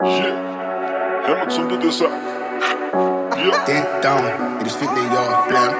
Yeah, Hamilton do this up. Yeah. Dead down, it is fit they y'all blam.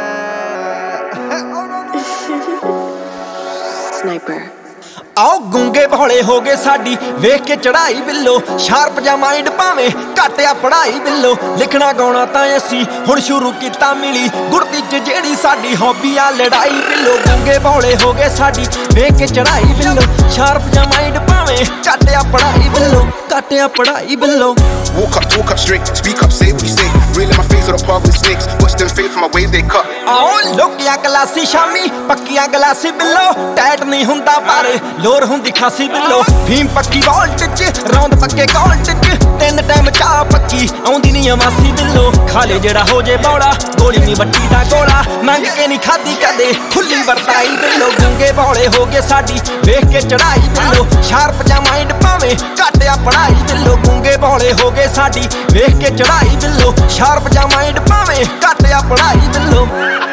Sniper. आओ गूंगे भोले हो गए साडी वेख के चढ़ाई बिल्लो शार्प जा माइंड भावे घटिया पढ़ाई बिल्लो लिखना गाउणा तां असी हुण शुरू कीता मिली गुरदी च जेड़ी साडी हॉबी आ लड़ाई बिल्लो गूंगे भोले हो गए साडी वेख के चढ़ाई बिल्लो शार्प जा माइंड भावे घटिया पढ़ाई बिल्लो घटिया पढ़ाई बिल्लो Walk up straight, speak up, say what you say. Real in my face with a park with snakes. Watch them fade from my way they cut. आओ लोकिया गलासी शामी पक्किया गलासी बिल्लो टैट नहीं हुंदा पर लोर हुंदी खासी बिल्लो भीम पक्की वॉल्ट च रौंद पक्के कॉल्ट च तीन टाइम चाह पक्की आउंदी नहीं अमासी बिल्लो खाले जेड़ा हो जे बौड़ा गोली नहीं वट्टी दा गोला मंग के नहीं खादी कदे खुली वरताई बिल्लो गूंगे भोले हो गए साडी वेख के चढ़ाई बिल्लो शार्प जा माइंड भावे घटिया पढ़ाई बिल्लो गूंगे भोले हो गए साडी वेख के चढ़ाई बिल्लो शार्प जा माइंड भावे घटिया पढ़ाई बिल्लो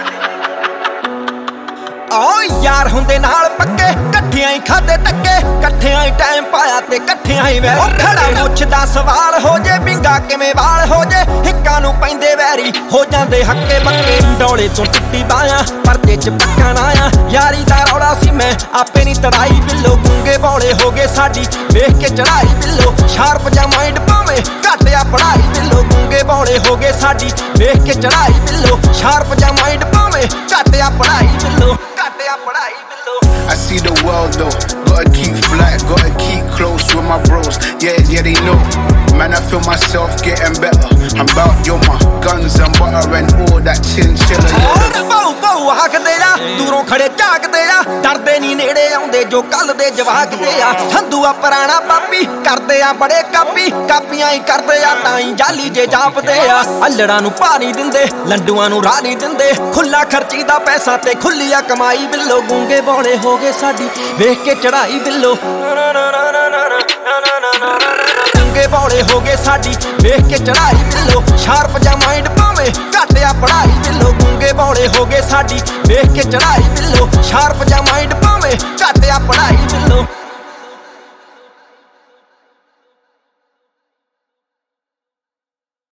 आओ यार हुंदे नाल पक्के कट्ठियां ही खादे टक्के कट्ठियां ही टाइम पाया ते कट्ठियां ही वैरी खड़ा मुੱਛ दा सवाल हो जे बिंगा किवें वाल हो जे हिक्कां नूं पैंदे वैरी हो जांदे हक्के बक्के डोले तो टुੱਟੀ बायां परदे च पक्का ना आ यारी दा रौला सी मैं आपे नहीं तड़ाई बिल्लो गूंगे भोले हो गए साडी वेख के चढ़ाई बिल्लो शार्प जा माइंड भावे घटिया पढ़ाई बिल्लो गूंगे भोले हो गए साडी वेख के चढ़ाई बिल्लो शार्प जा माइंड भावे घटिया पढ़ाई बिल्लो घटिया पढ़ाई बिल्लो I see the world though, gotta keep fly, gotta keep close with my bros. Yeah, they know. Man, I feel myself getting better. I'm about yo, my guns and butter and all that chinchilla. ਬਾਉ ਬਾਉ ਹੱਕਦੇ ਆ ਦੂਰੋਂ ਖੜੇ ਝਾਕਦੇ ਆ ਡਰਦੇ ਨਹੀਂ ਨੇੜੇ ਆਉਂਦੇ ਜੋ ਕੱਲ ਦੇ ਜਵਾਕਦੇ ਆ ਸੰਧੂ ਆ ਪੁਰਾਣਾ ਪਾਪੀ ਕਰਦੇ ਆ ਬੜੇ ਕਾਪੀ ਕਾਪੀਆਂ ਹੀ ਕਰਦੇ ਆ ਤਾਂ ਹੀ ਜਾਲੀ ਜੇ ਜਾਪਦੇ ਆ ਅਲੜਾਂ ਨੂੰ ਪਾ ਨਹੀਂ ਦਿੰਦੇ ਲੰਡੂਆਂ ਨੂੰ ਰਾਹ ਨਹੀਂ ਦਿੰਦੇ ਖੁੱਲਾ ਖਰਚੀ ਦਾ ਪੈਸਾ ਤੇ ਖੁੱਲੀ ਆ ਕਮਾਈ ਬਿੱਲੋ ਗੂੰਗੇ ਭੋਲੇ ਹੋ ਗਏ ਸਾਡੀ ਵੇਖ ਕੇ ਚੜਾਈ ਬਿੱਲੋ गूंगे भोले हो गए साडी वेख के चढ़ाई बिल्लो शार्प जा माइंड भावे घटिया पढ़ाई बिल्लो गूंगे भोले हो गए साडी वेख के चढ़ाई बिल्लो शार्प